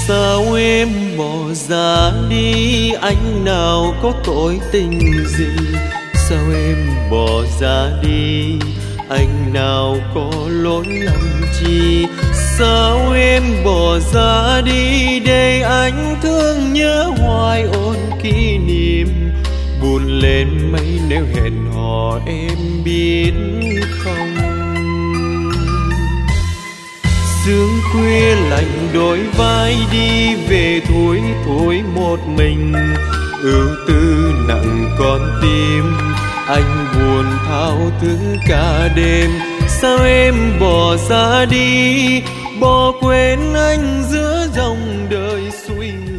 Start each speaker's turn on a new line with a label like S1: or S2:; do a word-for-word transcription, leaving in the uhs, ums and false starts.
S1: Sao em bỏ ra đi, anh nào có tội tình gì? Sao em bỏ ra đi, anh nào có lỗi lầm chi? Sao em bỏ ra đi để anh thương nhớ hoài ôn kỷ niệm? Buồn lên mấy nếu hẹn hò em biết không? Sương khuya lạnh đôi vai đi về thôi thôi một mình, ưu tư nặng con tim anh buồn thao thức cả đêm. Sao em bỏ ra đi, bỏ quên anh giữa dòng đời suy nghĩ?